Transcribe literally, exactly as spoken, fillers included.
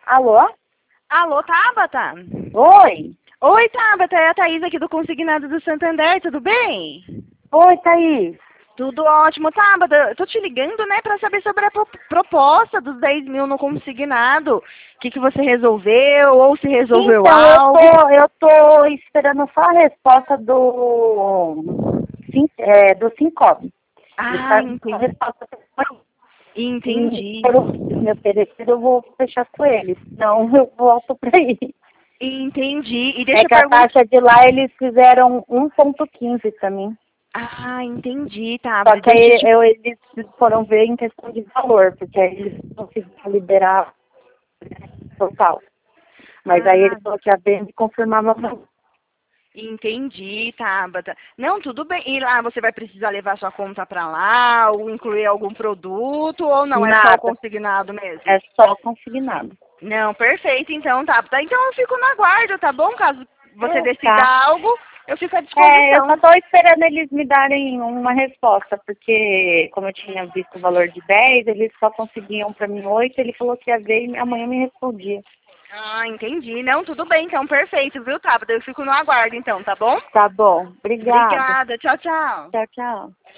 Alô? Alô, Tabata? Oi? Oi, Tabata, é a Thaís aqui do Consignado do Santander, tudo bem? Oi, Thaís. Tudo ótimo, Tabata. Eu tô te ligando, né, pra saber sobre a pro- proposta dos dez mil no consignado. O que, que você resolveu, ou se resolveu Então, eu algo. tô, eu tô esperando só a resposta do, Sim- é, do Sincob. Eles Ah, fazem a entendi. resposta e Entendi. por me oferecer, eu vou fechar com eles. Não, eu volto pra aí. Entendi. E É deixa eu que a perguntar. taxa de lá eles fizeram um ponto quinze pra mim. Ah, entendi, Só Tabata. que Deixa eu aí te... eu, eles foram ver em questão de valor, porque aí eles conseguiram liberar total. Mas aí ele Ah, falou que a venda confirmava o valor. entendi, Tabata. Não, tudo bem. E lá você vai precisar levar sua conta pra lá, ou incluir algum produto, ou não, é só o Nada. consignado mesmo? É só consignado. Não, perfeito, então, Tabata. Então eu fico no aguardo, tá bom? Caso você É, decida tá. algo, eu fico à É, eu só disposição. tô esperando eles me darem uma resposta, porque como eu tinha visto o valor de dez, eles só conseguiam pra mim oito, ele falou que ia ver e amanhã me respondia. Ah, entendi. Não, tudo bem, então, perfeito, viu, Tabata? Eu fico no aguardo, então, tá bom? Tá bom. Obrigada. Obrigada. Tchau, tchau. Tchau, tchau.